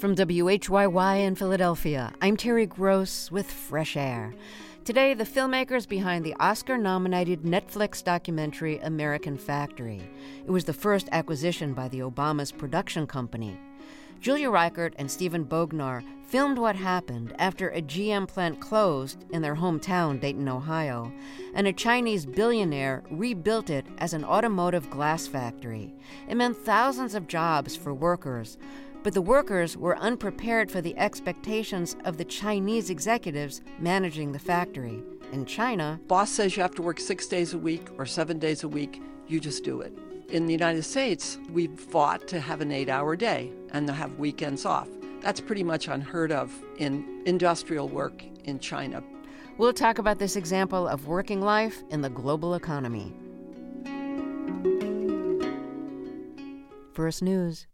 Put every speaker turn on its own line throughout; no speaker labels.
From WHYY in Philadelphia, I'm Terry Gross with Fresh Air. Today, the filmmakers behind the Oscar-nominated Netflix documentary American Factory. It was the first acquisition by the Obama's production company. Julia Reichert and Stephen Bognar filmed what happened after a GM plant closed in their hometown, Dayton, Ohio, and a Chinese billionaire rebuilt it as an automotive glass factory. It meant thousands of jobs for workers, but the workers were unprepared for the expectations of the Chinese executives managing the factory. In China,
boss says you have to work 6 days a week or 7 days a week, you just do it. In the United States, we've fought to have an 8-hour day and to have weekends off. That's pretty much unheard of in industrial work in China.
We'll talk about this example of working life in the global economy. First News.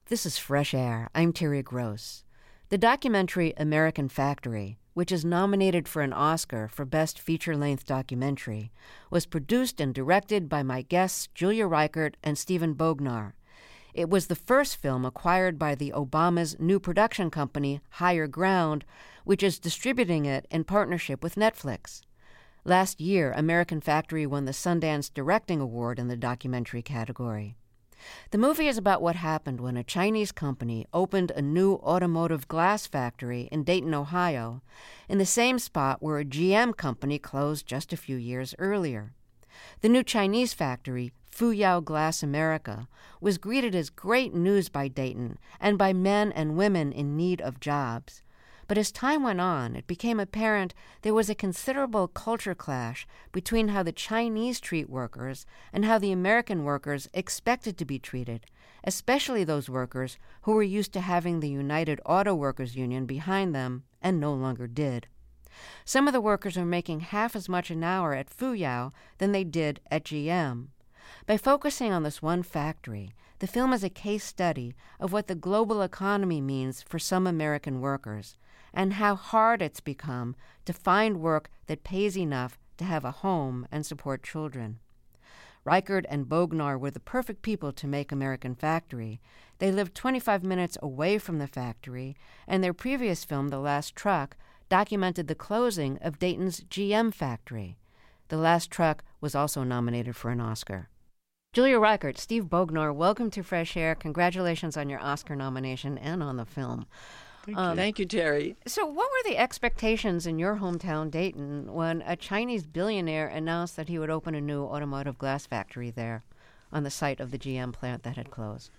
This is Fresh Air. I'm Terry Gross. The documentary American Factory, which is nominated for an Oscar for Best Feature-Length Documentary, was produced and directed by my guests Julia Reichert and Steven Bognar. It was the first film acquired by the Obama's new production company, Higher Ground, which is distributing it in partnership with Netflix. Last year, American Factory won the Sundance Directing Award in the documentary category. The movie is about what happened when a Chinese company opened a new automotive glass factory in Dayton, Ohio, in the same spot where a GM company closed just a few years earlier. The new Chinese factory, Fuyao Glass America, was greeted as great news by Dayton and by men and women in need of jobs. But as time went on, it became apparent there was a considerable culture clash between how the Chinese treat workers and how the American workers expected to be treated, especially those workers who were used to having the United Auto Workers Union behind them and no longer did. Some of the workers were making half as much an hour at Fuyao than they did at GM. By focusing on this one factory, the film is a case study of what the global economy means for some American workers, and how hard it's become to find work that pays enough to have a home and support children. Reichert and Bognar were the perfect people to make American Factory. They lived 25 minutes away from the factory, and their previous film, The Last Truck, documented the closing of Dayton's GM factory. The Last Truck was also nominated for an Oscar. Julia Reichert, Steve Bognar, welcome to Fresh Air. Congratulations on your Oscar nomination and on the film.
Thank you, Terry.
So what were the expectations in your hometown, Dayton, when a Chinese billionaire announced that he would open a new automotive glass factory there on the site of the GM plant that had closed?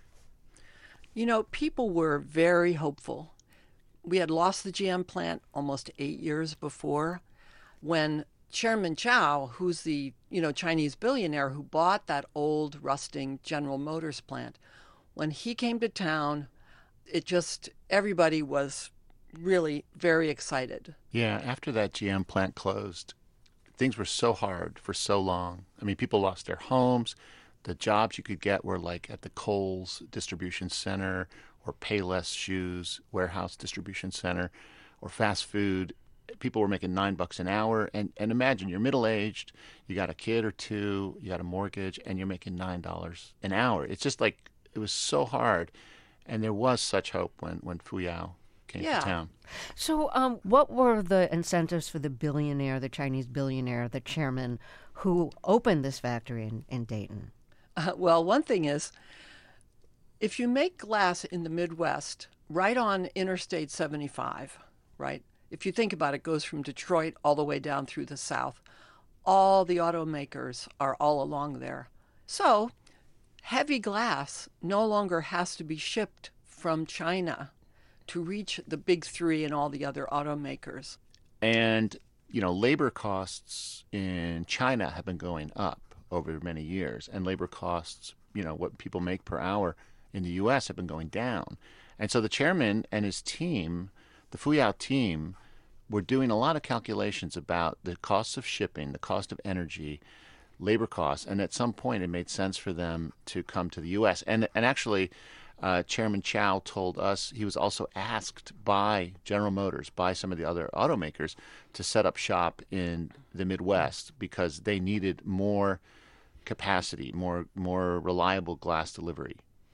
You know, people were very hopeful. We had lost the GM plant almost 8 years before when Chairman Chow, who's the, Chinese billionaire who bought that old rusting General Motors plant, when he came to town, everybody was really very excited.
Yeah, after that GM plant closed, things were so hard for so long. I mean, people lost their homes. The jobs you could get were like at the Kohl's distribution center or Payless Shoes warehouse distribution center or fast food. People were making $9 an hour. And imagine you're middle-aged, you got a kid or two, you got a mortgage, and you're making $9 an hour. It's just like it was so hard. And there was such hope when Fuyao came to town.
So what were the incentives for the Chinese billionaire, the chairman, who opened this factory in Dayton?
Well, one thing is, if you make glass in the Midwest, right on Interstate 75, right? If you think about it, it goes from Detroit all the way down through the South. All the automakers are all along there. So heavy glass no longer has to be shipped from China to reach the big three and all the other automakers.
And, labor costs in China have been going up over many years. And labor costs, what people make per hour in the U.S. have been going down. And so the chairman and his team, the Fuyao team, were doing a lot of calculations about the costs of shipping, the cost of energy, labor costs, and at some point it made sense for them to come to the U.S. And actually, Chairman Chow told us he was also asked by General Motors, by some of the other automakers, to set up shop in the Midwest because they needed more capacity, more reliable glass delivery.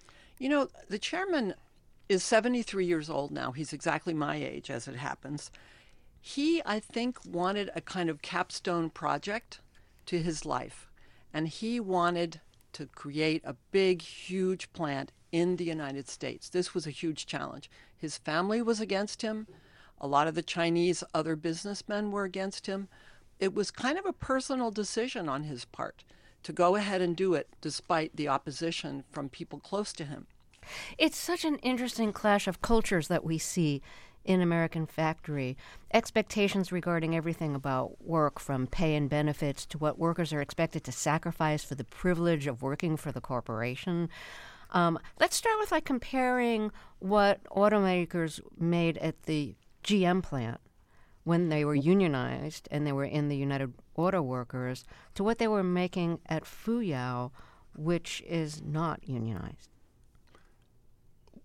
The chairman is 73 years old now. He's exactly my age, as it happens. He, I think, wanted a kind of capstone project to his life, and he wanted to create a big, huge plant in the United States. This was a huge challenge. His family was against him. A lot of the Chinese other businessmen were against him. It was kind of a personal decision on his part to go ahead and do it despite the opposition from people close to him.
It's such an interesting clash of cultures that we see in American Factory. Expectations regarding everything about work, from pay and benefits to what workers are expected to sacrifice for the privilege of working for the corporation. Let's start with comparing what automakers made at the GM plant when they were unionized and they were in the United Auto Workers to what they were making at Fuyao, which is not unionized.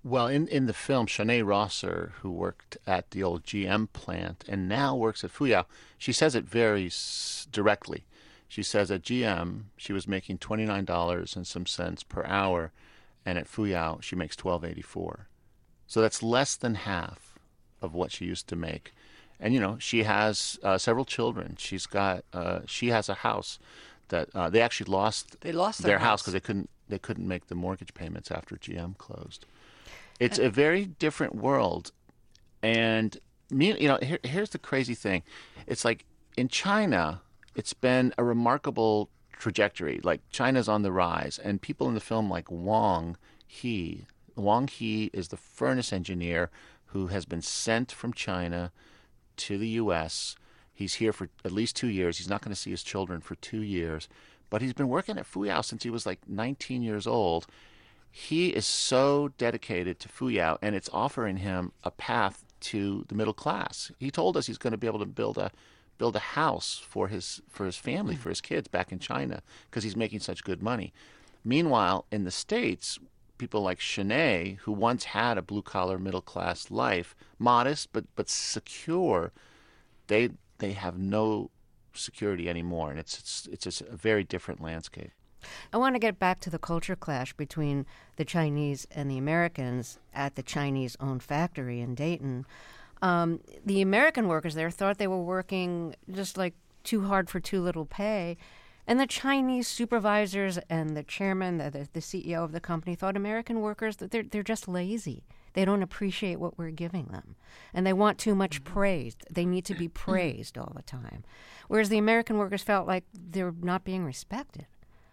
Well, in the film, Shanae Rosser, who worked at the old GM plant and now works at Fuyao, she says it very directly. She says at GM, she was making $29 and some cents per hour, and at Fuyao, she makes $12.84. So that's less than half of what she used to make. And, she has several children. She has a house that they actually lost their house because they couldn't make the mortgage payments after GM closed. It's a very different world. And, here's the crazy thing. It's like in China, it's been a remarkable trajectory. Like China's on the rise. And people in the film like Wang He is the furnace engineer who has been sent from China to the U.S. He's here for at least 2 years. He's not going to see his children for 2 years. But he's been working at Fuyao since he was like 19 years old. He is so dedicated to Fuyao, and it's offering him a path to the middle class. He told us he's going to be able to build a house for his family, for his kids back in China, because he's making such good money. Meanwhile, in the States, people like Shanae, who once had a blue-collar middle-class life, modest but secure, they have no security anymore, and it's just a very different landscape.
I want to get back to the culture clash between the Chinese and the Americans at the Chinese-owned factory in Dayton. The American workers there thought they were working just like too hard for too little pay. And the Chinese supervisors and the chairman, the CEO of the company, thought American workers, that they're just lazy. They don't appreciate what we're giving them. And they want too much praise. They need to be praised all the time. Whereas the American workers felt like they're not being respected.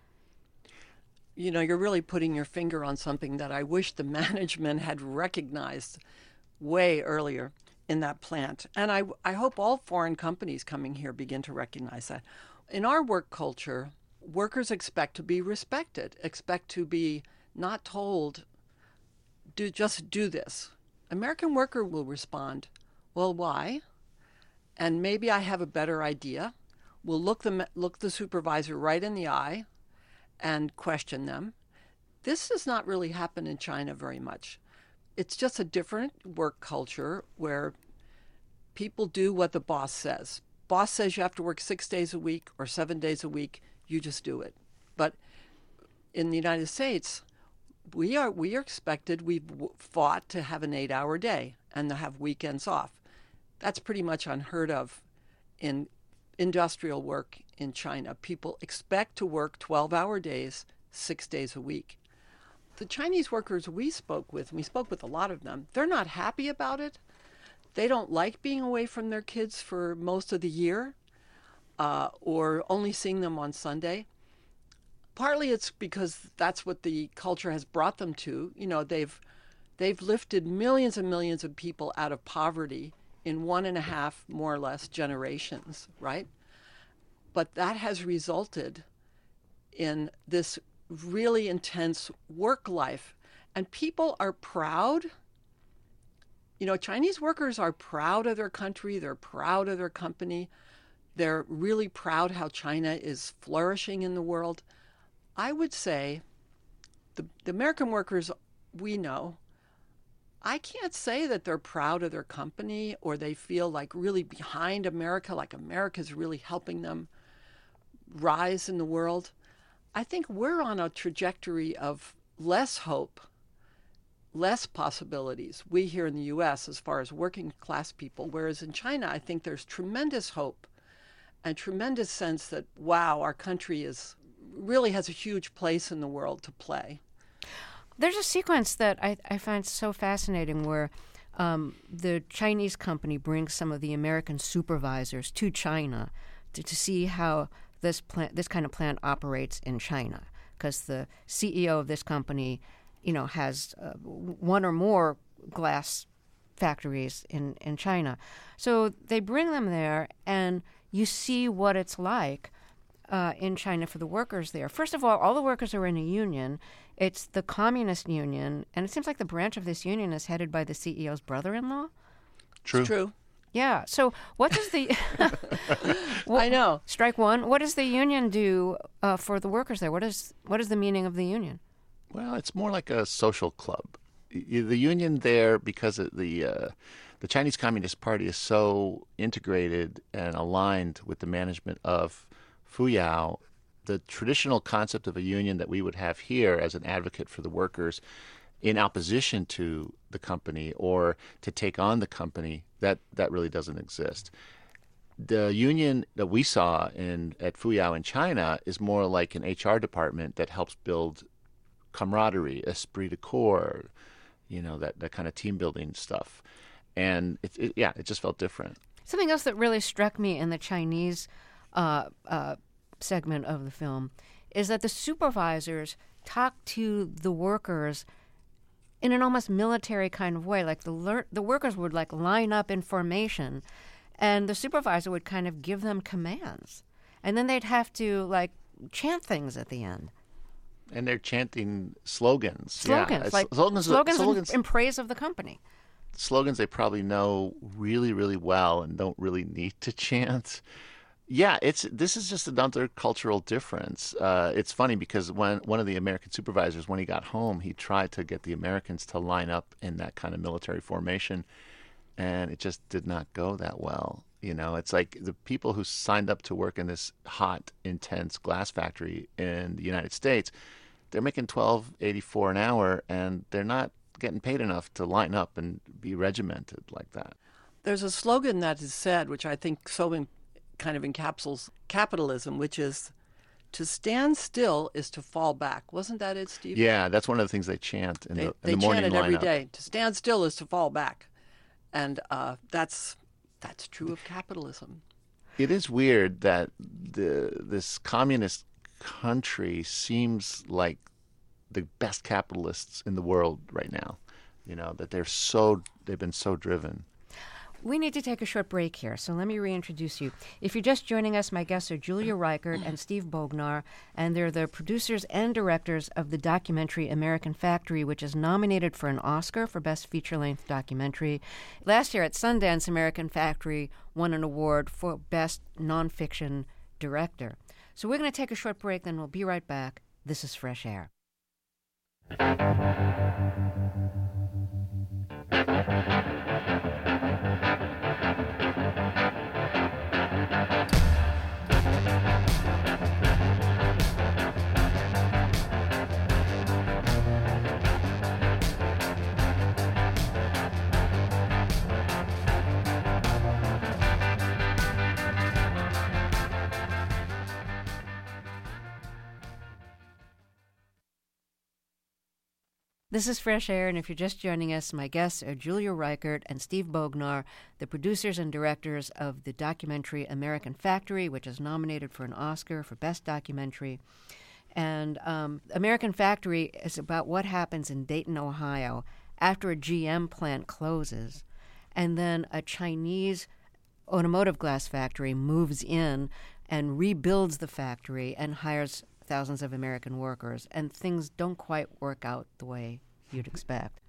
You're really putting your finger on something that I wish the management had recognized way earlier in that plant. And I hope all foreign companies coming here begin to recognize that. In our work culture, workers expect to be respected, expect to be not told, just do this. American worker will respond, well, why? And maybe I have a better idea. We'll look the supervisor right in the eye and question them. This does not really happen in China very much. It's just a different work culture where people do what the boss says. Boss says you have to work 6 days a week or 7 days a week, you just do it. But in the United States, we are expected, we've fought to have an 8-hour day and to have weekends off. That's pretty much unheard of in industrial work in China. People expect to work 12-hour days, 6 days a week. The Chinese workers we spoke with a lot of them, they're not happy about it. They don't like being away from their kids for most of the year or only seeing them on Sunday. Partly it's because that's what the culture has brought them to. They've lifted millions and millions of people out of poverty in 1.5, more or less, generations, right? But that has resulted in this really intense work life. And people are proud. Chinese workers are proud of their country. They're proud of their company. They're really proud how China is flourishing in the world. I would say the American workers we know, I can't say that they're proud of their company or they feel like really behind America, like America's really helping them rise in the world. I think we're on a trajectory of less hope, less possibilities, we here in the U.S. as far as working class people, whereas in China, I think there's tremendous hope and tremendous sense that, wow, our country really has a huge place in the world to play.
There's a sequence that I find so fascinating where the Chinese company brings some of the American supervisors to China to see how this kind of plant operates in China, because the CEO of this company, has one or more glass factories in China. So they bring them there, and you see what it's like in China for the workers there. First of all the workers are in a union. It's the Communist Union, and it seems like the branch of this union is headed by the CEO's brother-in-law.
True.
It's true.
Yeah. So what does the
I know.
Strike one. What does the union do for the workers there? What is the meaning of the union?
Well, it's more like a social club. The union there, because the Chinese Communist Party is so integrated and aligned with the management of Fuyao, the traditional concept of a union that we would have here as an advocate for the workers in opposition to the company or to take on the company, that really doesn't exist. The union that we saw at Fuyao in China is more like an HR department that helps build camaraderie, esprit de corps, that kind of team building stuff. And it just felt different.
Something else that really struck me in the Chinese segment of the film is that the supervisors talk to the workers in an almost military kind of way. Like the workers would like line up in formation, and the supervisor would kind of give them commands, and then they'd have to like chant things at the end.
And they're chanting slogans.
Slogans, in praise of the company.
Slogans they probably know really, really well and don't really need to chant. Yeah, this is just another cultural difference. It's funny because when one of the American supervisors, when he got home, he tried to get the Americans to line up in that kind of military formation, and it just did not go that well. It's like the people who signed up to work in this hot, intense glass factory in the United States, they're making $12.84 an hour, and they're not getting paid enough to line up and be regimented like that.
There's a slogan that is said, which I think kind of encapsulates capitalism, which is, to stand still is to fall back. Wasn't that it, Steve?
Yeah, that's one of the things they chant in the morning lineup.
They chant it every day. To stand still is to fall back. And that's true of capitalism.
It is weird that this communist country seems like the best capitalists in the world right now, that they've been so driven.
We need to take a short break here, so let me reintroduce you. If you're just joining us, my guests are Julia Reichert and Steve Bognar, and they're the producers and directors of the documentary American Factory, which is nominated for an Oscar for Best Feature-Length Documentary. Last year at Sundance, American Factory won an award for Best Nonfiction Director. So we're going to take a short break, then we'll be right back. This is Fresh Air. This is Fresh Air, and if you're just joining us, my guests are Julia Reichert and Steve Bognar, the producers and directors of the documentary American Factory, which is nominated for an Oscar for Best Documentary. And American Factory is about what happens in Dayton, Ohio, after a GM plant closes, and then a Chinese automotive glass factory moves in and rebuilds the factory and hires thousands of American workers, and things don't quite work out the way you'd expect.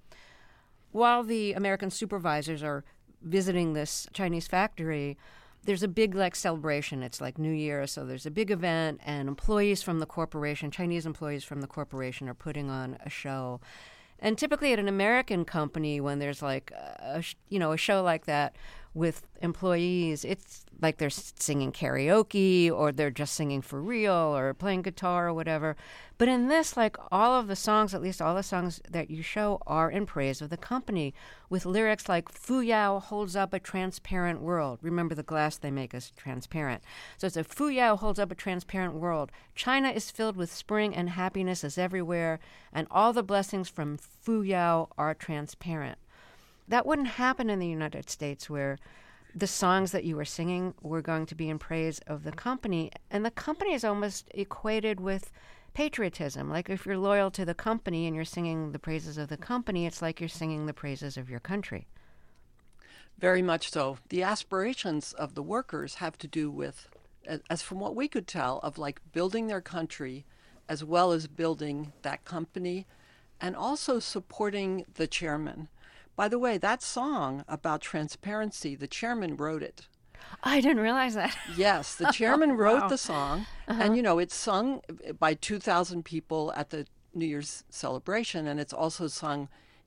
While the American supervisors are visiting this Chinese factory, there's a big celebration. It's like New Year, so there's a big event, and employees from the corporation, Chinese employees from the corporation, are putting on a show. And typically at an American company, when there's a show like that with employees, it's like they're singing karaoke or they're just singing for real or playing guitar or whatever. But in this, all of the songs, at least all the songs that you show, are in praise of the company, with lyrics like Fuyao holds up a transparent world. Remember, the glass they make is transparent. So it's Fuyao holds up a transparent world. China is filled with spring and happiness is everywhere, and all the blessings from Fuyao are transparent. That wouldn't happen in the United States, where the songs that you were singing were going to be in praise of the company. And the company is almost equated with patriotism. Like if you're loyal to the company and you're singing the praises of the company, it's like you're singing the praises of your country.
Very much so. The aspirations of the workers have to do with, as from what we could tell, of building their country as well as building that company and also supporting the chairman. By the way, that song about transparency, the chairman wrote it.
I didn't realize that.
Yes, the chairman wrote
Wow.
the song,
Uh-huh.
and it's sung by 2,000 people at the New Year's celebration, and it's also sung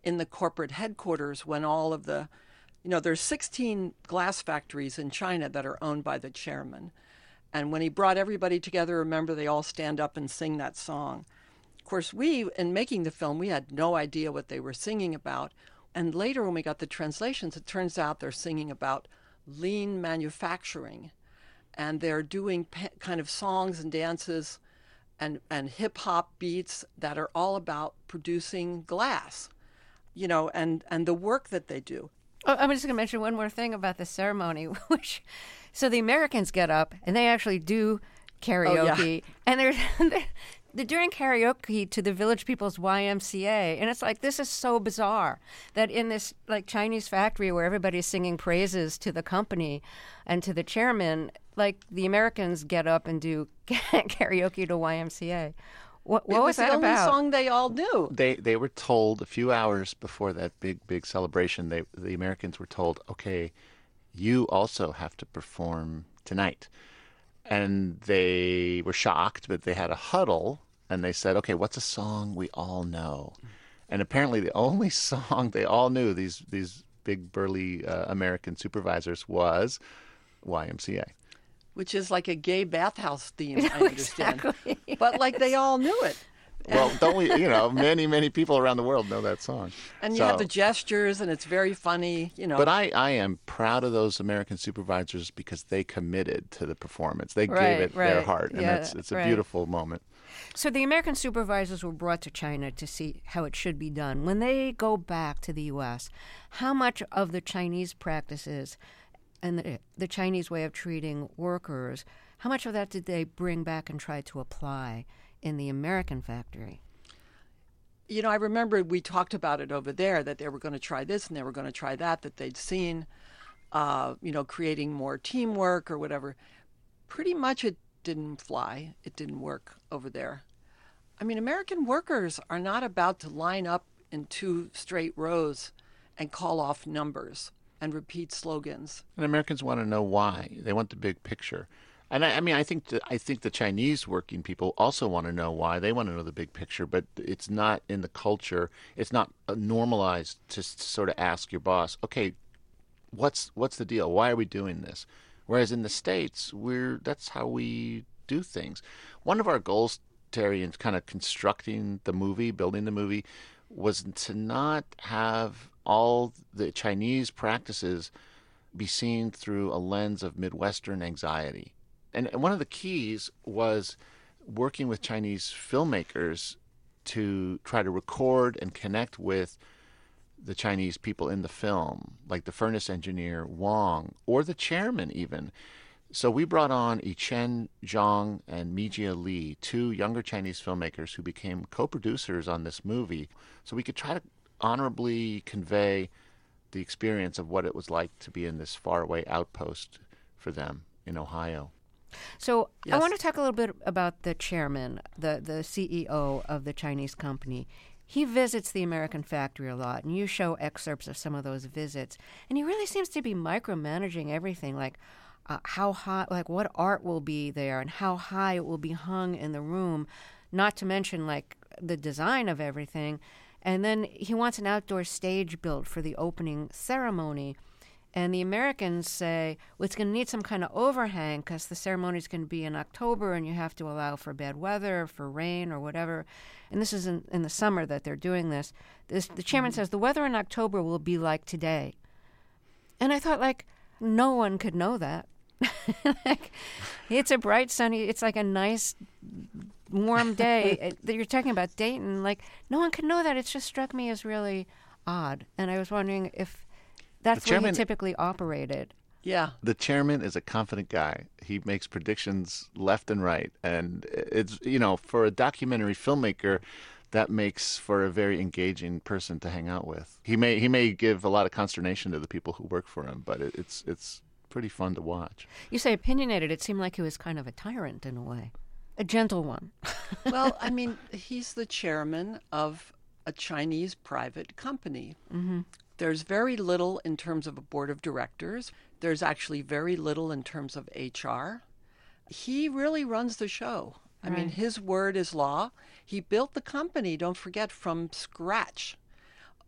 in the corporate headquarters when all of the, there's 16 glass factories in China that are owned by the chairman. And when he brought everybody together, remember, they all stand up and sing that song. Of course, in making the film, we had no idea what they were singing about. And later when we got the translations, it turns out they're singing about lean manufacturing. And they're doing kind of songs and dances and hip-hop beats that are all about producing glass, and the work that they do.
Oh, I'm just going to mention one more thing about the ceremony, so the Americans get up and they actually do karaoke, and they're doing karaoke to the Village People's YMCA, and it's like, this is so bizarre that in this like Chinese factory where everybody's singing praises to the company and to the chairman, like the Americans get up and do karaoke to YMCA. What was that about?
It was the only song they all knew.
They were told a few hours before that big celebration. The Americans were told, okay, you also have to perform tonight. And they were shocked, but they had a huddle, and they said, okay, what's a song we all know? And apparently the only song they all knew, these big burly American supervisors, was YMCA.
Which is like a gay bathhouse theme, I understand. Exactly, yes. But like they all knew it.
Well, don't we, many people around the world know that song.
And you have the gestures, and it's very funny,
But I am proud of those American supervisors because they committed to the performance. They gave it their heart, and it's a beautiful moment.
So the American supervisors were brought to China to see how it should be done. When they go back to the U.S., how much of the Chinese practices and the Chinese way of treating workers, how much of that did they bring back and try to apply in the American factory?
I remember we talked about it over there, that they were going to try this and they were going to try that they'd seen, creating more teamwork or whatever. Pretty much it didn't fly. It didn't work over there. I mean, American workers are not about to line up in 2 straight rows and call off numbers and repeat slogans.
And Americans want to know why. They want the big picture. And I think the Chinese working people also want to know why. They want to know the big picture, but it's not in the culture. It's not normalized to sort of ask your boss, okay, what's the deal? Why are we doing this? Whereas in the States, that's how we do things. One of our goals, Terry, in kind of constructing the movie, building the movie, was to not have all the Chinese practices be seen through a lens of Midwestern anxiety. And one of the keys was working with Chinese filmmakers to try to record and connect with the Chinese people in the film, like the furnace engineer Wang, or the chairman even. So we brought on Yichen Zhang and Mijia Li, 2 younger Chinese filmmakers who became co-producers on this movie, so we could try to honorably convey the experience of what it was like to be in this faraway outpost for them in Ohio.
So
yes.
I want to talk a little bit about the chairman, the CEO of the Chinese company. He visits the American factory a lot, and you show excerpts of some of those visits. And he really seems to be micromanaging everything, like how high, like what art will be there and how high it will be hung in the room, not to mention like the design of everything. And then he wants an outdoor stage built for the opening ceremony. And the Americans say, well, it's going to need some kind of overhang because the ceremony is going to be in October and you have to allow for bad weather, for rain or whatever. And this is in the summer that they're doing this. The chairman says, the weather in October will be like today. And I thought, like, no one could know that. Like, it's a bright, sunny, it's like a nice, warm day. That you're talking about Dayton. Like, no one could know that. It just struck me as really odd. And I was wondering if that's where he typically operated.
Yeah.
The chairman is a confident guy. He makes predictions left and right. And it's, for a documentary filmmaker, that makes for a very engaging person to hang out with. He may give a lot of consternation to the people who work for him, but it's pretty fun to watch.
You say opinionated. It seemed like he was kind of a tyrant in a way. A gentle one.
Well, I mean, he's the chairman of a Chinese private company. Mm-hmm. There's very little in terms of a board of directors. There's actually very little in terms of HR. He really runs the show. Right. I mean, his word is law. He built the company, don't forget, from scratch.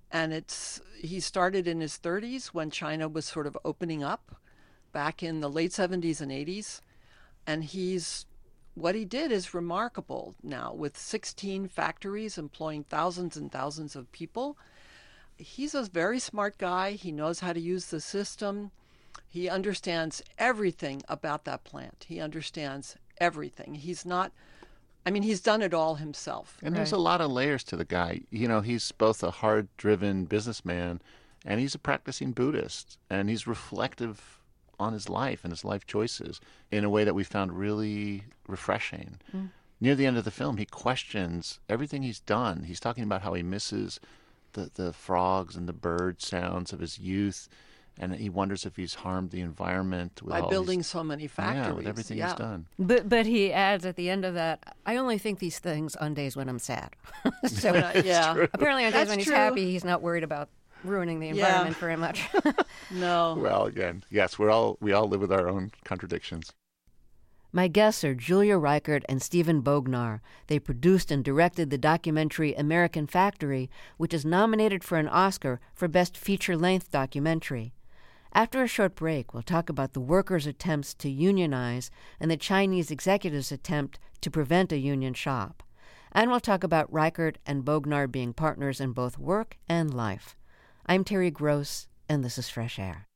And he started in his 30s when China was sort of opening up back in the late 70s and 80s. And what he did is remarkable now, with 16 factories employing thousands and thousands of people. He's a very smart guy. He knows how to use the system. He understands everything about that plant. He understands everything. He's done it all himself.
And there's a lot of layers to the guy. He's both a hard-driven businessman and he's a practicing Buddhist. And he's reflective on his life and his life choices in a way that we found really refreshing. Near the end of the film, he questions everything he's done. He's talking about how he misses the frogs and the bird sounds of his youth, and he wonders if he's harmed the environment
by building so many factories.
Yeah, with everything he's done.
But he adds at the end of that, I only think these things on days when I'm sad. So apparently on days when he's happy, he's not worried about ruining the environment very much.
No.
Well, again, yes, we all live with our own contradictions.
My guests are Julia Reichert and Steven Bognar. They produced and directed the documentary American Factory, which is nominated for an Oscar for Best Feature-Length Documentary. After a short break, we'll talk about the workers' attempts to unionize and the Chinese executives' attempt to prevent a union shop. And we'll talk about Reichert and Bognar being partners in both work and life. I'm Terry Gross, and this is Fresh Air.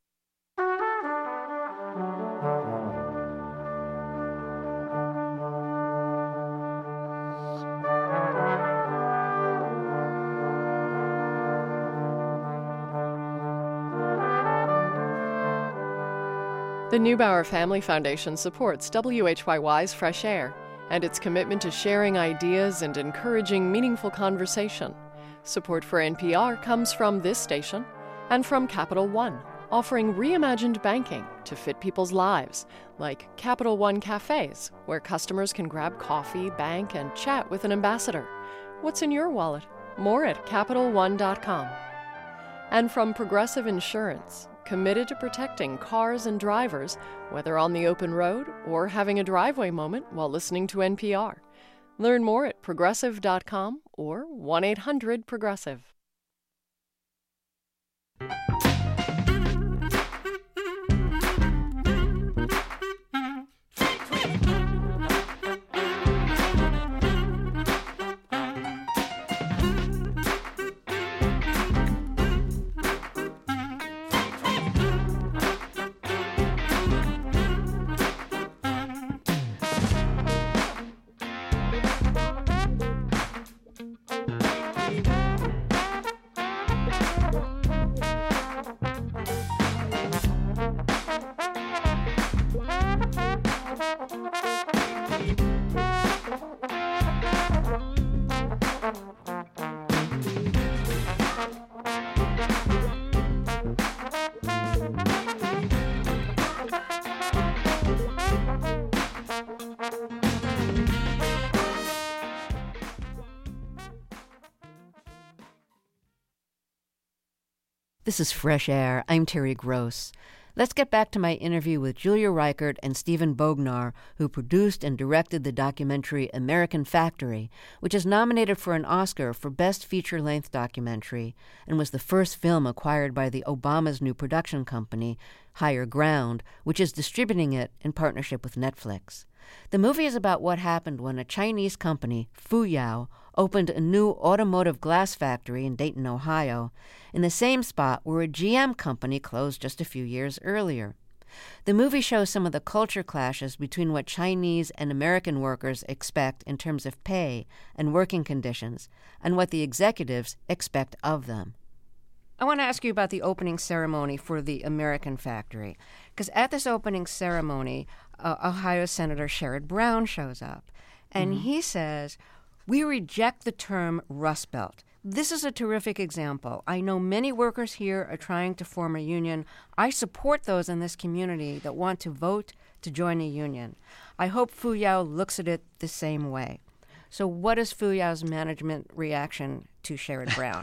The Neubauer Family Foundation supports WHYY's Fresh Air and its commitment to sharing ideas and encouraging meaningful conversation. Support for NPR comes from this station and from Capital One, offering reimagined banking to fit people's lives, like Capital One cafes, where customers can grab coffee, bank, and chat with an ambassador. What's in your wallet? More at CapitalOne.com. And from Progressive Insurance, committed to protecting cars and drivers, whether on the open road or having a driveway moment while listening to NPR. Learn more at Progressive.com or 1-800-PROGRESSIVE.
This is Fresh Air. I'm Terry Gross. Let's get back to my interview with Julia Reichert and Steven Bognar, who produced and directed the documentary American Factory, which is nominated for an Oscar for Best Feature-Length Documentary and was the first film acquired by the Obama's new production company, Higher Ground, which is distributing it in partnership with Netflix. The movie is about what happened when a Chinese company, Fuyao, opened a new automotive glass factory in Dayton, Ohio, in the same spot where a GM company closed just a few years earlier. The movie shows some of the culture clashes between what Chinese and American workers expect in terms of pay and working conditions, and what the executives expect of them. I want to ask you about the opening ceremony for the American Factory, because at this opening ceremony, Ohio Senator Sherrod Brown shows up, and he says, "We reject the term Rust Belt. This is a terrific example. I know many workers here are trying to form a union. I support those in this community that want to vote to join a union. I hope Fuyao looks at it the same way." So what is Fuyao's management reaction to Sherrod Brown?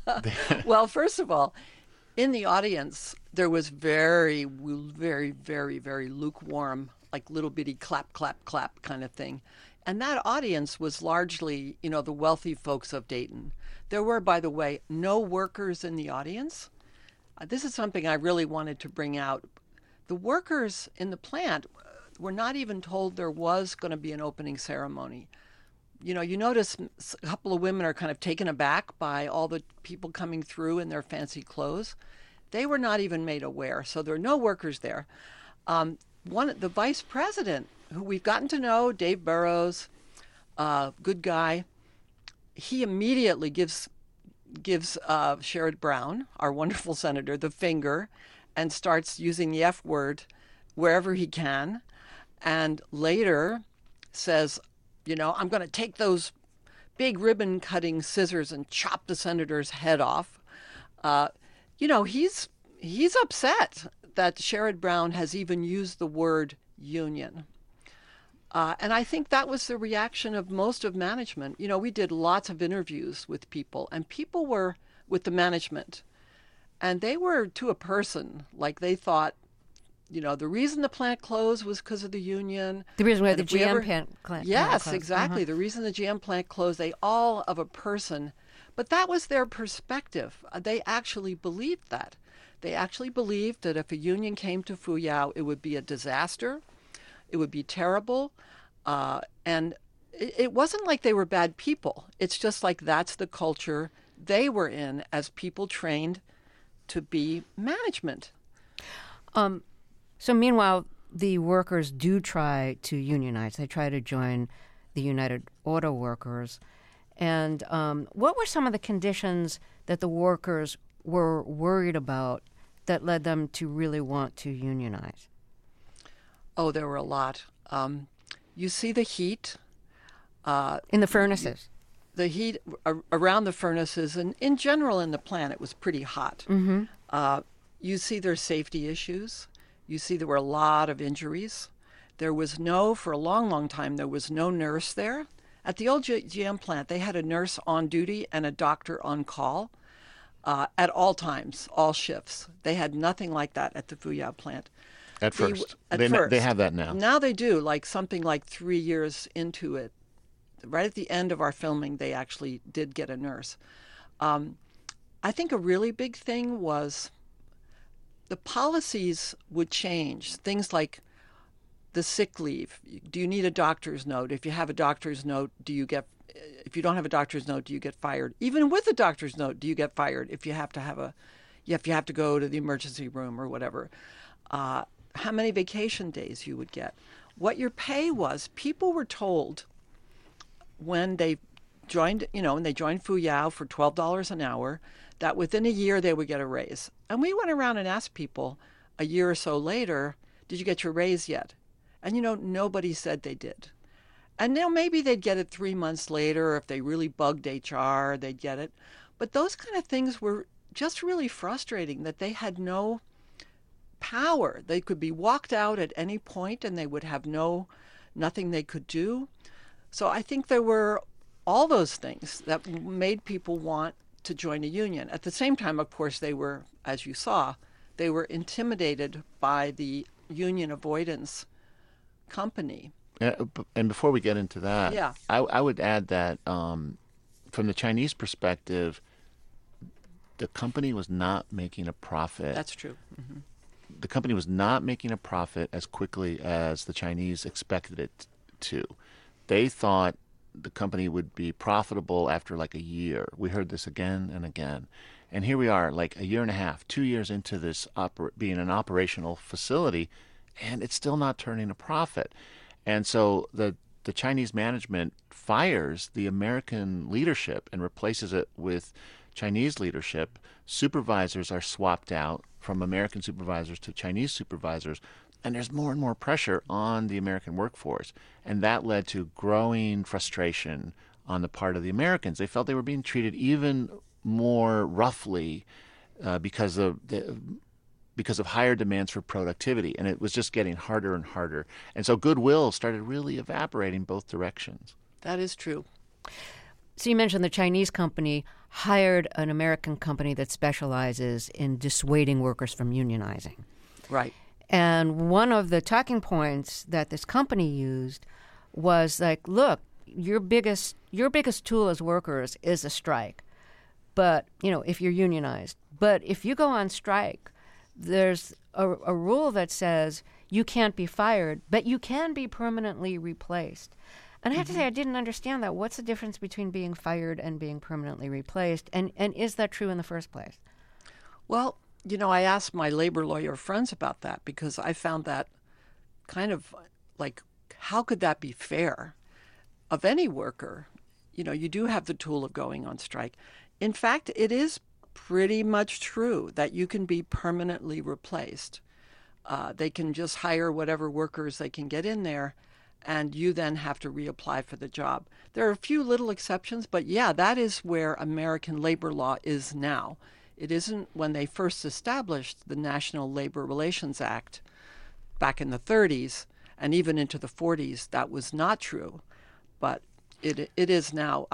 Well, first of all, in the audience, there was very, very, very, very lukewarm, like little bitty clap, clap, clap kind of thing. And that audience was largely, the wealthy folks of Dayton. There were, by the way, no workers in the audience. This is something I really wanted to bring out. The workers in the plant were not even told there was going to be an opening ceremony. You notice a couple of women are kind of taken aback by all the people coming through in their fancy clothes. They were not even made aware, so there are no workers there. The vice president, who we've gotten to know, Dave Burrows, good guy, he immediately gives Sherrod Brown, our wonderful senator, the finger, and starts using the F word wherever he can, and later says, I'm going to take those big ribbon-cutting scissors and chop the senator's head off. He's upset that Sherrod Brown has even used the word union. And I think that was the reaction of most of management. We did lots of interviews with people, and people were with the management. And they were to a person, like they thought, the reason the plant closed was because of the union.
The reason why the GM plant closed.
Yes, exactly. Uh-huh. The reason the GM plant closed, they all of a person. But that was their perspective. They actually believed that. They actually believed that if a union came to Fuyao, it would be a disaster. It would be terrible. And it wasn't like they were bad people. It's just like that's the culture they were in as people trained to be management.
So meanwhile, the workers do try to unionize. They try to join the United Auto Workers. And what were some of the conditions that the workers were worried about that led them to really want to unionize?
Oh, there were a lot. You see the heat.
In the furnaces.
The heat around the furnaces, and in general in the plant, it was pretty hot.
Mm-hmm.
You see their safety issues. You see there were a lot of injuries. For a long, long time, there was no nurse there. At the old GM plant, they had a nurse on duty and a doctor on call at all times, all shifts. They had nothing like that at the Fuyao plant.
At first. They have that now.
Now they do, something like 3 years into it. Right at the end of our filming, they actually did get a nurse. I think a really big thing was the policies would change. Things like the sick leave. Do you need a doctor's note? If you have a doctor's note, if you don't have a doctor's note, do you get fired? Even with a doctor's note, do you get fired if you have to go to the emergency room or whatever? How many vacation days you would get? What your pay was. People were told when they joined, when they joined Fuyao for $12 an hour, that within a year they would get a raise. And we went around and asked people a year or so later, did you get your raise yet? And, nobody said they did. And now maybe they'd get it 3 months later, or if they really bugged HR, they'd get it. But those kind of things were just really frustrating, that they had no power. They could be walked out at any point and they would have nothing they could do. So I think there were all those things that made people want to join a union. At the same time, of course, they were, as you saw, they were intimidated by the union avoidance company.
And before we get into that,
yeah.
I would add that from the Chinese perspective, the company was not making a profit.
That's true. Mm-hmm.
The company was not making a profit as quickly as the Chinese expected it to. They thought the company would be profitable after a year. We heard this again and again. And here we are, a year and a half, 2 years into this being an operational facility, and it's still not turning a profit. And so the Chinese management fires the American leadership and replaces it with Chinese leadership. Supervisors are swapped out from American supervisors to Chinese supervisors. And there's more and more pressure on the American workforce. And that led to growing frustration on the part of the Americans. They felt they were being treated even more roughly because of higher demands for productivity. And it was just getting harder and harder. And so goodwill started really evaporating both directions.
That is true.
So you mentioned the Chinese company hired an American company that specializes in dissuading workers from unionizing.
Right.
And one of the talking points that this company used was like, look, your biggest tool as workers is a strike. But, if you're unionized. But if you go on strike, there's a rule that says you can't be fired, but you can be permanently replaced. And I have to say, I didn't understand that. What's the difference between being fired and being permanently replaced? And is that true in the first place?
Well, I asked my labor lawyer friends about that because I found that kind of like, how could that be fair of any worker? You do have the tool of going on strike. In fact, it is pretty much true that you can be permanently replaced. They can just hire whatever workers they can get in there, and you then have to reapply for the job. There are a few little exceptions, but yeah, that is where American labor law is now. It isn't when they first established the National Labor Relations Act back in the 30s and even into the 40s. That was not true, but it is now.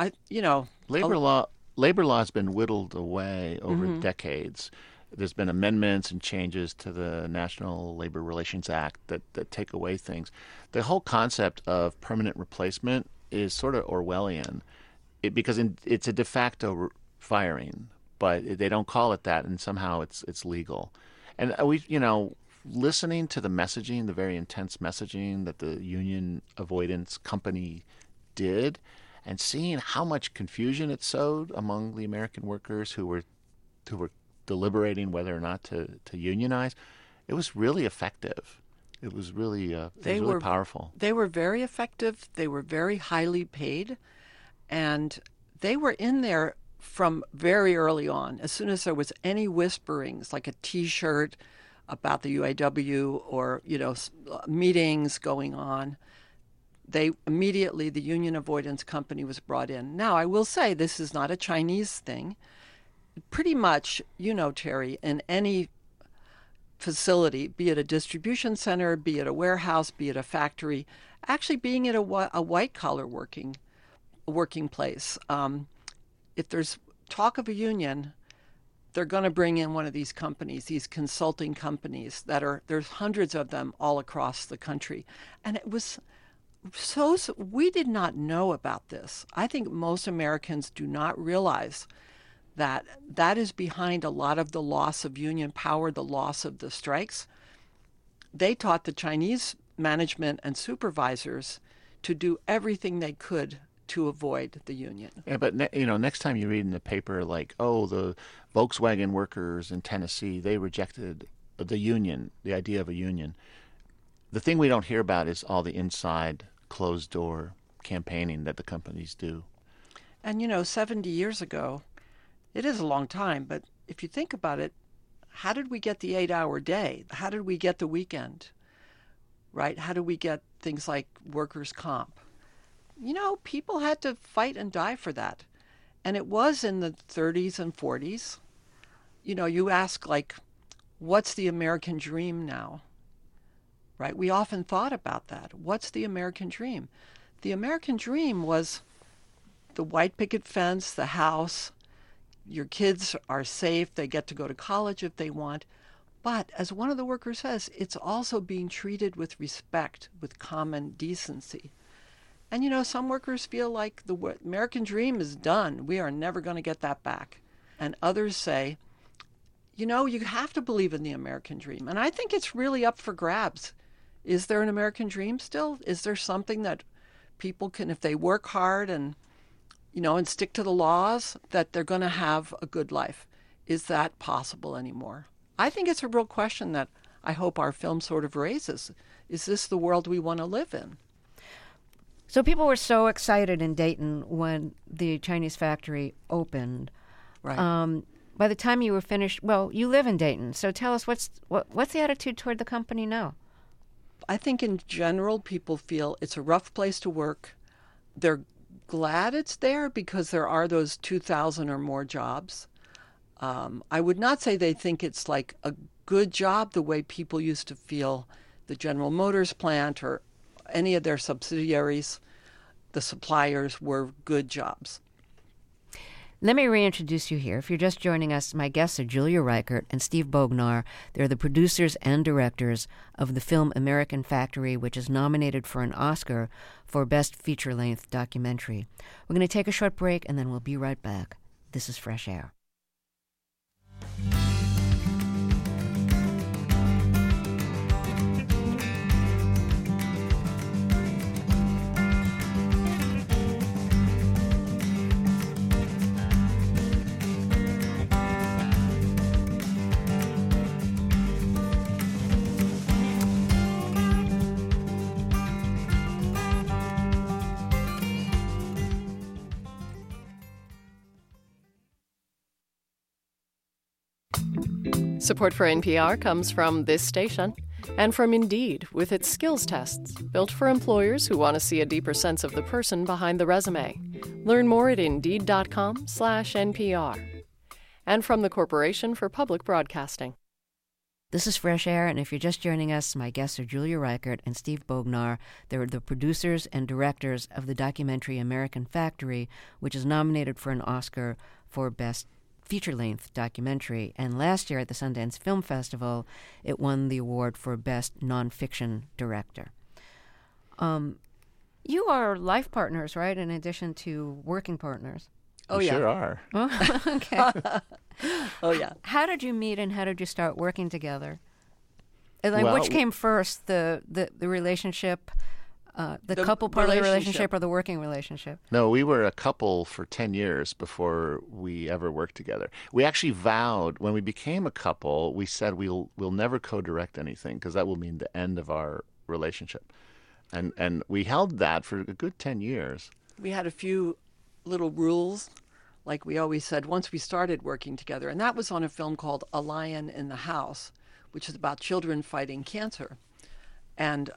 Labor law has been whittled away over decades. There's been amendments and changes to the National Labor Relations Act that take away things. The whole concept of permanent replacement is sort of Orwellian because it's a de facto firing, but they don't call it that, and somehow it's legal. And listening to the messaging, the very intense messaging that the union avoidance company did, and seeing how much confusion it sowed among the American workers who were deliberating whether or not to unionize, it was really effective. It was really powerful.
They were very effective. They were very highly paid, and they were in there from very early on. As soon as there was any whisperings, like a T-shirt about the UAW or meetings going on, the union avoidance company was brought in. Now, I will say this is not a Chinese thing. Pretty much, Terry, in any facility, be it a distribution center, be it a warehouse, be it a factory, actually being at a white-collar working place, if there's talk of a union, they're going to bring in one of these companies, these consulting companies there's hundreds of them all across the country. And it was so we did not know about this. I think most Americans do not realize that is behind a lot of the loss of union power, the loss of the strikes. They taught the Chinese management and supervisors to do everything they could to avoid the union.
Yeah, but next time you read in the paper the Volkswagen workers in Tennessee, they rejected the union, the idea of a union. The thing we don't hear about is all the inside closed door campaigning that the companies do.
And 70 years ago, it is a long time, but if you think about it, how did we get the 8-hour day? How did we get the weekend? Right? How did we get things like workers' comp? People had to fight and die for that. And it was in the 30s and 40s. You ask, what's the American dream now? Right? We often thought about that. What's the American dream? The American dream was the white picket fence, the house. Your kids are safe. They get to go to college if they want. But as one of the workers says, it's also being treated with respect, with common decency. And some workers feel like the American dream is done. We are never going to get that back. And others say, you have to believe in the American dream. And I think it's really up for grabs. Is there an American dream still? Is there something that people can, if they work hard and stick to the laws, that they're going to have a good life? Is that possible anymore? I think it's a real question that I hope our film sort of raises. Is this the world we want to live in?
So people were so excited in Dayton when the Chinese factory opened.
Right.
By the time you were finished, you live in Dayton, so tell us what's the attitude toward the company now?
I think in general people feel it's a rough place to work. They're glad it's there because there are those 2,000 or more jobs. I would not say they think it's like a good job the way people used to feel the General Motors plant or any of their subsidiaries, the suppliers, were good jobs.
Let me reintroduce you here. If you're just joining us, my guests are Julia Reichert and Steve Bognar. They're the producers and directors of the film American Factory, which is nominated for an Oscar for Best Feature-Length Documentary. We're going to take a short break, and then we'll be right back. This is Fresh Air.
Support for NPR comes from this station and from Indeed with its skills tests, built for employers who want to see a deeper sense of the person behind the resume. Learn more at Indeed.com/NPR. And from the Corporation for Public Broadcasting.
This is Fresh Air, and if you're just joining us, my guests are Julia Reichert and Steve Bognar. They're the producers and directors of the documentary American Factory, which is nominated for an Oscar for Best Feature-Length Documentary. And last year at the Sundance Film Festival, it won the award for Best Nonfiction Director. You are life partners, right, in addition to working partners?
Oh,
We
yeah.
sure are.
Oh, okay.
Oh, yeah.
How did you meet and how did you start working together? And
Well,
which came first, the relationship, the couple part of the relationship or the working relationship?
No, we were a couple for 10 years before we ever worked together. We actually vowed, when we became a couple, we said we'll never co-direct anything because that will mean the end of our relationship. And we held that for a good 10 years.
We had a few little rules, like we always said, once we started working together. And that was on a film called A Lion in the House, which is about children fighting cancer. And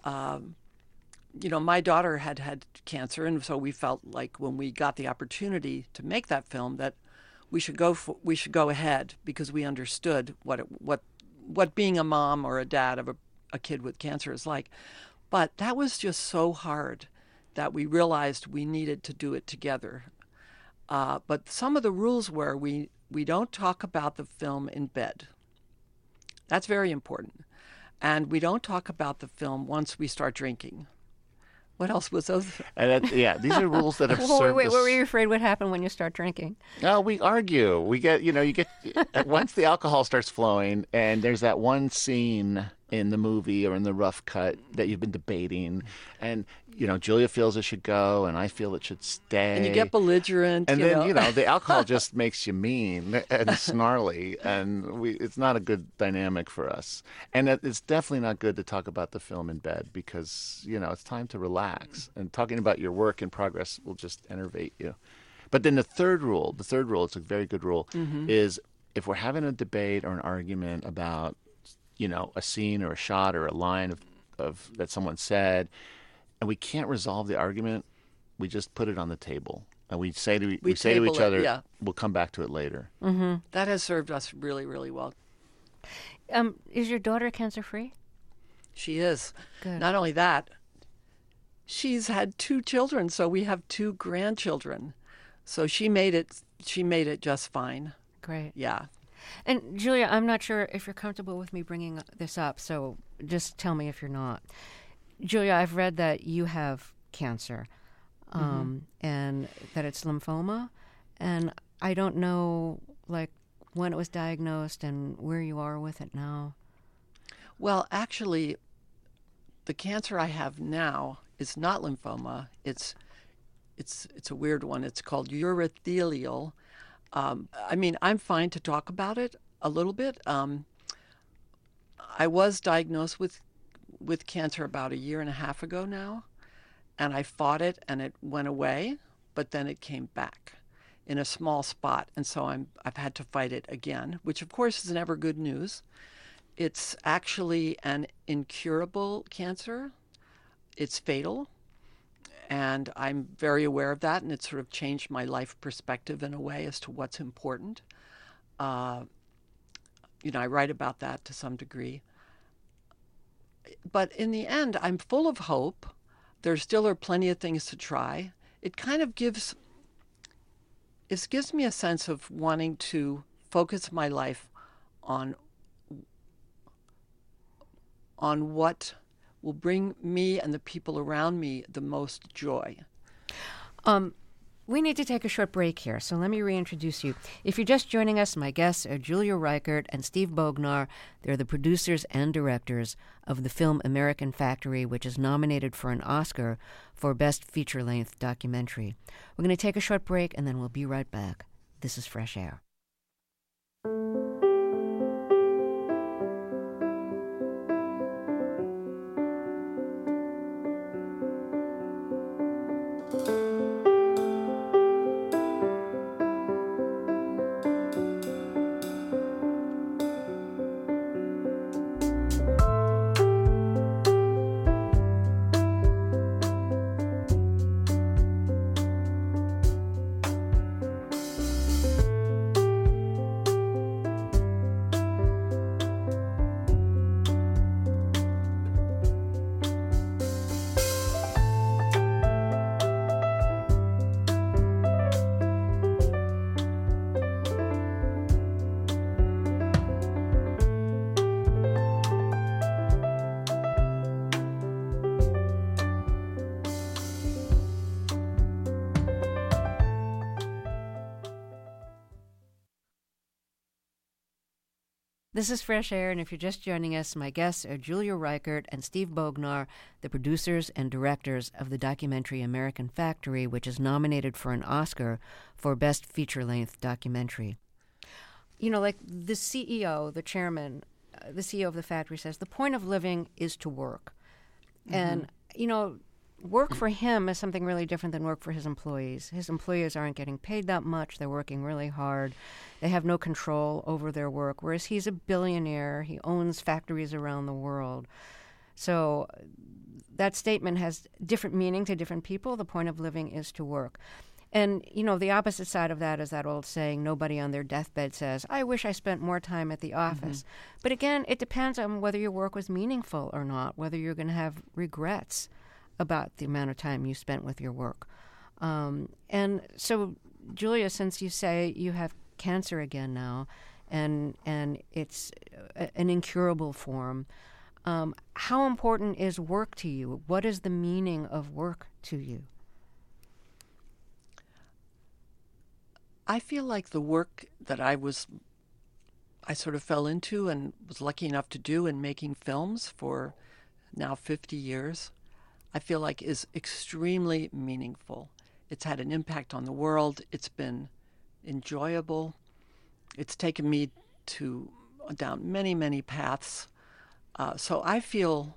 my daughter had cancer, and so we felt like when we got the opportunity to make that film that we should go ahead because we understood what being a mom or a dad of a kid with cancer is like. But that was just so hard that we realized we needed to do it together. But some of the rules were we don't talk about the film in bed. That's very important. And we don't talk about the film once we start drinking. What else was those?
And these are rules that have served
Wait,
us.
what were you afraid would happen when you start drinking?
No, we argue. We get, once the alcohol starts flowing, and there's that one scene in the movie or in the rough cut that you've been debating, and Julia feels it should go, and I feel it should stay.
And you get belligerent.
And then the alcohol just makes you mean and snarly, and it's not a good dynamic for us. And it's definitely not good to talk about the film in bed because it's time to relax, and talking about your work in progress will just enervate you. But then the third rule, it's a very good rule, is if we're having a debate or an argument about a scene or a shot or a line of that someone said, and we can't resolve the argument, we just put it on the table. And we say to each other,
yeah.
We'll come back to it later.
Mm-hmm.
That has served us really, really well.
Is your daughter cancer-free?
She is.
Good.
Not only that, she's had 2 children, so we have 2 grandchildren. So she made it just fine.
Great.
Yeah.
And Julia, I'm not sure if you're comfortable with me bringing this up, so just tell me if you're not. Julia, I've read that you have cancer, and that it's lymphoma, and I don't know, when it was diagnosed and where you are with it now.
Well, actually, the cancer I have now is not lymphoma. It's a weird one. It's called urothelial. I'm fine to talk about it a little bit. I was diagnosed with cancer about 1.5 years ago now, and I fought it, and it went away, but then it came back in a small spot, and so I've had to fight it again, which of course is never good news. It's actually an incurable cancer. It's fatal. And I'm very aware of that, and it's sort of changed my life perspective in a way as to what's important. I write about that to some degree. But in the end, I'm full of hope. There still are plenty of things to try. It kind of gives it gives me a sense of wanting to focus my life on what will bring me and the people around me the most joy.
We need to take a short break here, so let me reintroduce you. If you're just joining us, my guests are Julia Reichert and Steve Bognar. They're the producers and directors of the film American Factory, which is nominated for an Oscar for Best Feature-Length Documentary. We're going to take a short break, and then we'll be right back. This is Fresh Air. This is Fresh Air, and if you're just joining us, my guests are Julia Reichert and Steve Bognar, the producers and directors of the documentary American Factory, which is nominated for an Oscar for Best Feature-Length Documentary. You know, like the CEO, the chairman, the CEO of the factory says, the point of living is to work. Mm-hmm. And, you know, work for him is something really different than work for his employees. His employees aren't getting paid that much. They're working really hard. They have no control over their work, whereas he's a billionaire. He owns factories around the world. So that statement has different meaning to different people. The point of living is to work. And, you know, the opposite side of that is that old saying, nobody on their deathbed says, I wish I spent more time at the office. Mm-hmm. But again, it depends on whether your work was meaningful or not, whether you're going to have regrets about the amount of time you spent with your work. And so, Julia, since you say you have cancer again now, and it's an incurable form, how important is work to you? What is the meaning of work to you?
I feel like the work that I sort of fell into and was lucky enough to do in making films for now 50 years, I feel like is extremely meaningful. It's had an impact on the world. It's been enjoyable. It's taken me down many, many paths. So I feel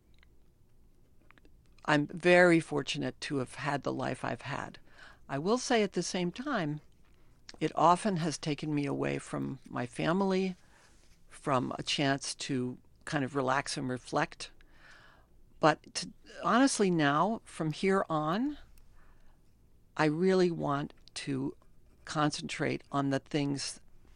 I'm very fortunate to have had the life I've had. I will say at the same time, it often has taken me away from my family, from a chance to kind of relax and reflect. But honestly now, from here on, I really want to concentrate on the things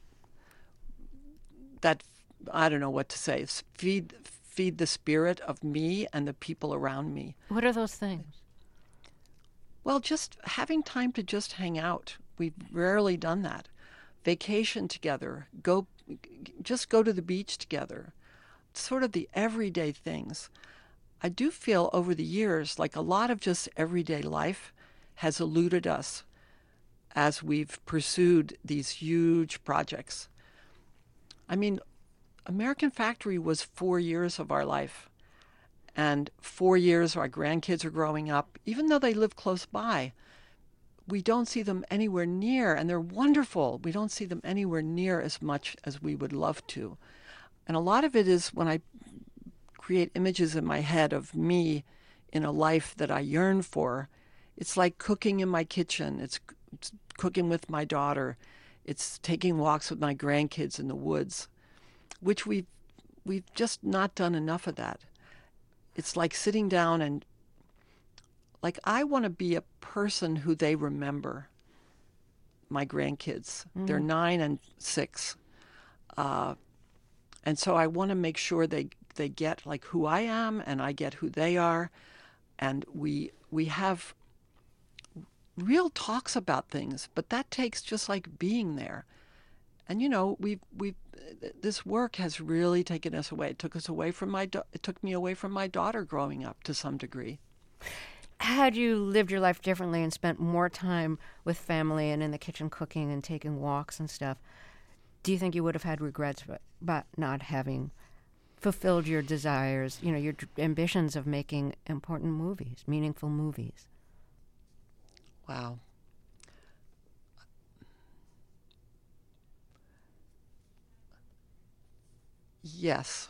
that, I don't know what to say, feed the spirit of me and the people around me.
What are those things?
Well, just having time to just hang out. We've rarely done that. Vacation together, just go to the beach together. Sort of the everyday things. I do feel over the years like a lot of just everyday life has eluded us as we've pursued these huge projects. I mean, American Factory was 4 years of our life, and 4 years our grandkids are growing up. Even though they live close by, we don't see them anywhere near, and they're wonderful. We don't see them anywhere near as much as we would love to. And a lot of it is when I create images in my head of me in a life that I yearn for. It's like cooking in my kitchen. It's cooking with my daughter. It's taking walks with my grandkids in the woods, which we've just not done enough of that. It's like sitting down and, like, I want to be a person who they remember, my grandkids. Mm. They're 9 and 6. And so I want to make sure they get like who I am and I get who they are. And we have real talks about things, but that takes just like being there. And this work has really taken us away. It took us away from it took me away from my daughter growing up to some degree.
Had you lived your life differently and spent more time with family and in the kitchen cooking and taking walks and stuff, do you think you would have had regrets about not having fulfilled your desires, your ambitions of making important movies, meaningful movies?
Wow. Yes.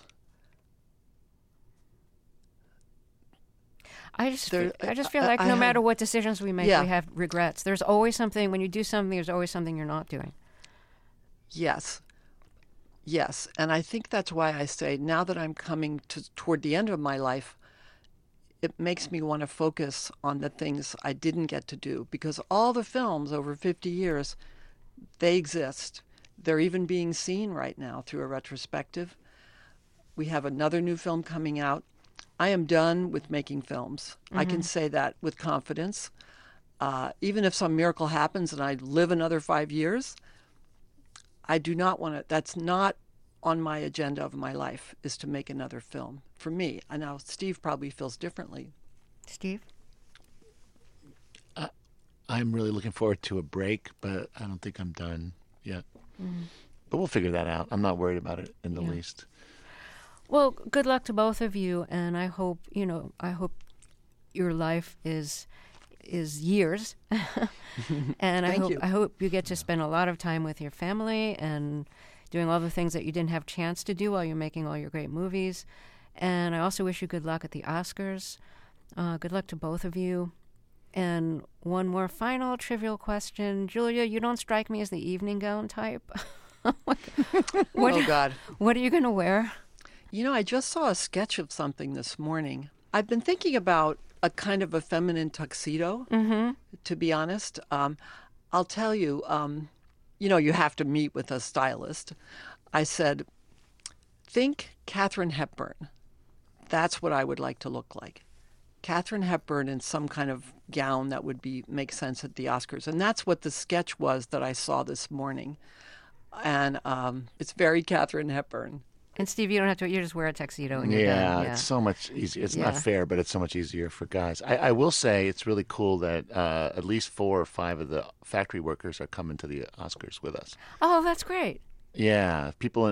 I just feel like no matter what decisions we make, we have regrets. There's always something, when you do something, there's always something you're not doing.
Yes. Yes. And I think that's why I say now that I'm coming toward the end of my life, it makes me want to focus on the things I didn't get to do, because all the films over 50 years, they exist. They're even being seen right now through a retrospective. We have another new film coming out. I am done with making films. I can say that with confidence. Even if some miracle happens and I live another 5 years, I do not want to, that's not on my agenda of my life, is to make another film for me. I know Steve probably feels differently.
Steve?
I'm really looking forward to a break, but I don't think I'm done yet. But we'll figure that out. I'm not worried about it in the least.
Well, good luck to both of you, and I hope your life is years, and I hope you get to spend a lot of time with your family and doing all the things that you didn't have a chance to do while you're making all your great movies. And I also wish you good luck at the Oscars. Good luck to both of you. And one more final trivial question. Julia, you don't strike me as the evening gown type.
God.
What are you going to wear?
I just saw a sketch of something this morning. I've been thinking about a kind of a feminine tuxedo, to be honest. I'll tell you, you have to meet with a stylist. I said, think Katharine Hepburn. That's what I would like to look like. Katharine Hepburn in some kind of gown that would make sense at the Oscars. And that's what the sketch was that I saw this morning. And it's very Katharine Hepburn.
And Steve, you don't have to. You just wear a tuxedo and you're done. Yeah,
it's so much easier. It's not fair, but it's so much easier for guys. I will say it's really cool that at least 4 or 5 of the factory workers are coming to the Oscars with us.
Oh, that's great.
Yeah, people,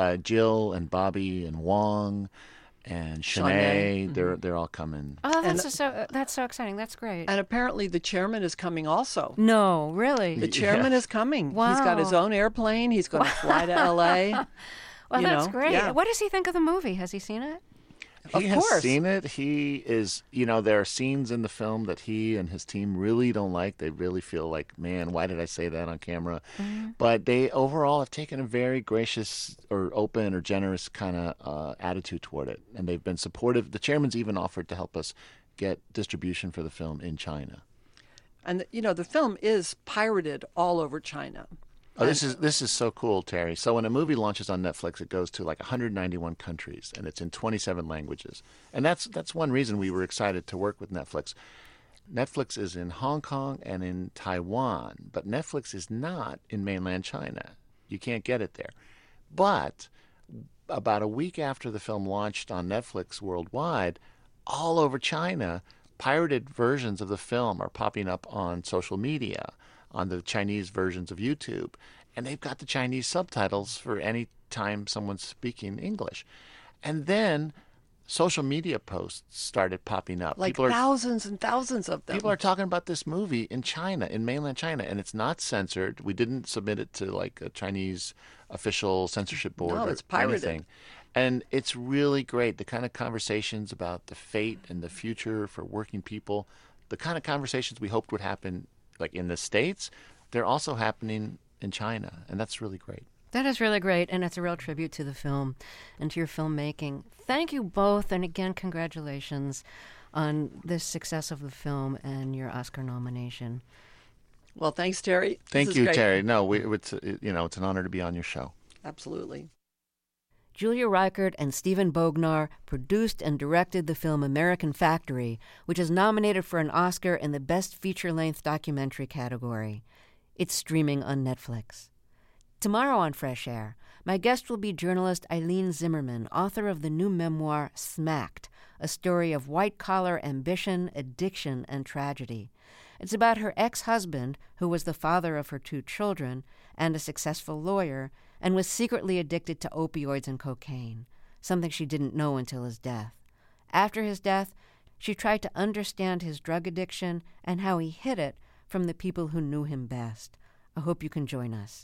Jill and Bobby and Wong and Shanae, they're all coming.
Oh, that's so exciting. That's great.
And apparently the chairman is coming also.
No, really?
The chairman is coming.
Wow.
He's got his own airplane. He's going to fly to L.A.
Well, that's great. Yeah. What does he think of the movie? Has he seen it?
He has seen it. He is, there are scenes in the film that he and his team really don't like. They really feel like, man, why did I say that on camera? But they overall have taken a very gracious or open or generous kind of attitude toward it. And they've been supportive. The chairman's even offered to help us get distribution for the film in China.
And, the film is pirated all over China.
Oh, this is so cool, Terry. So when a movie launches on Netflix, it goes to like 191 countries, and it's in 27 languages. And that's one reason we were excited to work with Netflix. Netflix is in Hong Kong and in Taiwan, but Netflix is not in mainland China. You can't get it there. But about a week after the film launched on Netflix worldwide, all over China, pirated versions of the film are popping up on social media, on the Chinese versions of YouTube, and they've got the Chinese subtitles for any time someone's speaking English. And then social media posts started popping up.
Like thousands and thousands of them.
People are talking about this movie in China, in mainland China, and it's not censored. We didn't submit it to like a Chinese official censorship board or
it's pirated.
Anything. And it's really great, the kind of conversations about the fate and the future for working people, the kind of conversations we hoped would happen like in the States, they're also happening in China, and that's really great.
That is really great, and it's a real tribute to the film and to your filmmaking. Thank you both, and again, congratulations on the success of the film and your Oscar nomination.
Well, thanks, Terry.
Thank you, Terry. No, it's an honor to be on your show.
Absolutely.
Julia Reichert and Stephen Bognar produced and directed the film American Factory, which is nominated for an Oscar in the Best Feature-Length Documentary category. It's streaming on Netflix. Tomorrow on Fresh Air, my guest will be journalist Eileen Zimmerman, author of the new memoir Smacked, a story of white-collar ambition, addiction, and tragedy. It's about her ex-husband, who was the father of her 2 children and a successful lawyer, and was secretly addicted to opioids and cocaine, something she didn't know until his death. After his death, she tried to understand his drug addiction and how he hid it from the people who knew him best. I hope you can join us.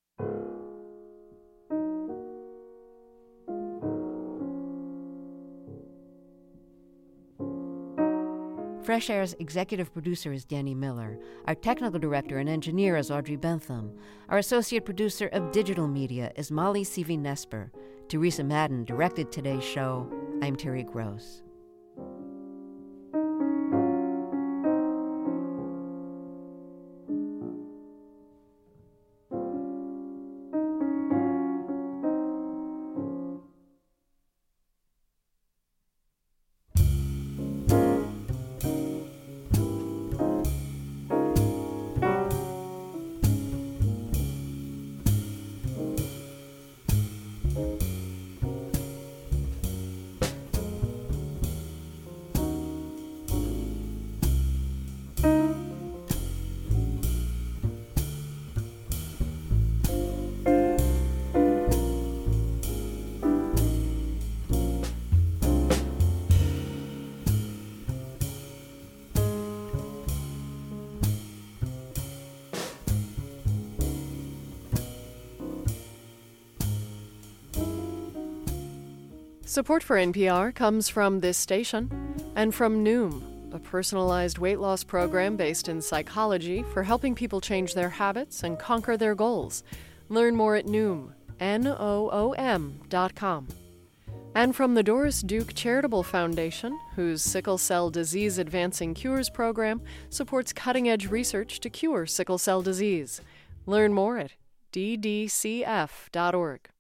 Fresh Air's executive producer is Danny Miller. Our technical director and engineer is Audrey Bentham. Our associate producer of digital media is Molly Seavey-Nesper. Teresa Madden directed today's show. I'm Terry Gross.
Support for NPR comes from this station and from Noom, a personalized weight loss program based in psychology for helping people change their habits and conquer their goals. Learn more at Noom, Noom.com. And from the Doris Duke Charitable Foundation, whose Sickle Cell Disease Advancing Cures program supports cutting-edge research to cure sickle cell disease. Learn more at ddcf.org.